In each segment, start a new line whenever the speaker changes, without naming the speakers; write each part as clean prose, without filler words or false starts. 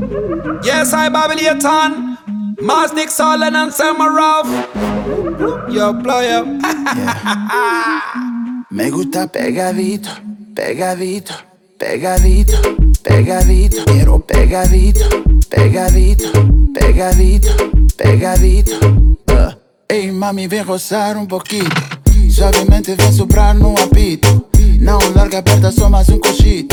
Yes, I Babylon, Mastic Solid and Samarov. Yo, player.
Me gusta pegadito, pegadito, pegadito, pegadito. Quiero pegadito, pegadito, pegadito, pegadito. Ei, mami, vem roçar pouquinho. Suavemente vem soprar no apito. Não larga, aperta só mais cochito.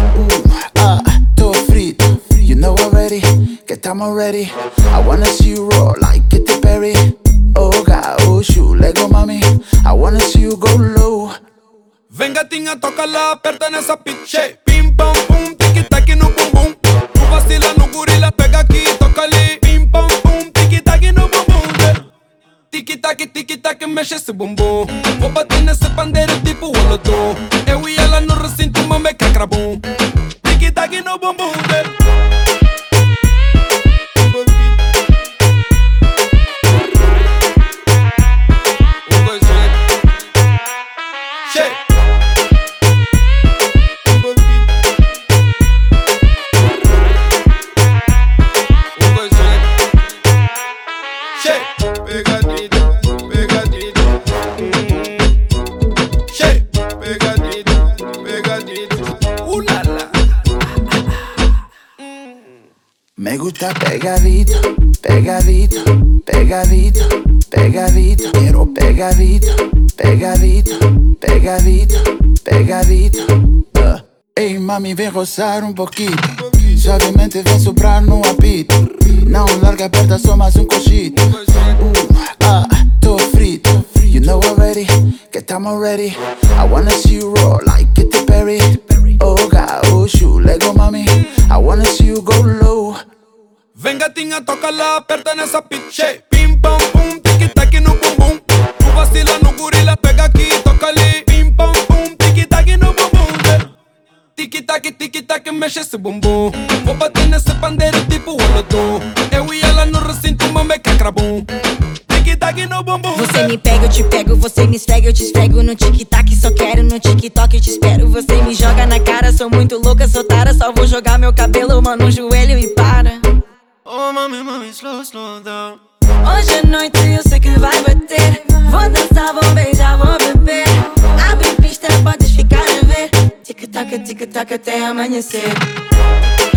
Tô frito. You know already, que tamo ready. I wanna see you roll like Katy Perry. Oh God, oh shoot, Lego mami. I wanna see you go low.
Vem gatinha, toca lá, aperta nessa piche. Pim pam pum, tiki taki no bum bum. Tu vacila no gorila, pega aqui, toca ali. Pim pam pum, tiki taki no bum bum. Tiki taki, mexe esse bumbum. Vou bater nesse pandeiro tipo Olodum. Eu e ela no recinto, mame que crabum. Tiki taki no bum bum.
Me gusta pegadito, pegadito, pegadito, pegadito. Quiero pegadito, pegadito, pegadito, pegadito. Ei, mami, vem roçar pouquinho. Suavemente vem soprar no apito. Não larga, aperta só mais cochito. Tô frito. You know already, que tamo ready. I wanna see you roll like Katy Perry. Oh God, oh shoot, Lego mami. I wanna see you go low.
Vem gatinha, toca lá, aperta nessa piche. Pim pam pum, tiki taki no bum bum. Tu vacila no gorila, pega aqui, toca ali. Pim pam pum, tiki taki no bum bum. Tiki taki, mexe esse bumbum. Vou bater nesse pandeiro tipo Olodum. Eu e ela no recinto, mame que crabum. Tiki taki no bum bum.
Você me pega, eu te pego, você me esfrega, eu te esfrego no tic-tac. Só quero no TikTok, eu te espero. Você me joga na cara, sou muito louca, sou tara. Só vou jogar meu cabelo, mano, no joelho e para.
Oh mami, mami, slow down.
Hoje à noite eu sei que vai bater. Vou dançar, vou beijar, vou beber. Abre pista, podes ficar a ver. Tic-tac até amanhecer.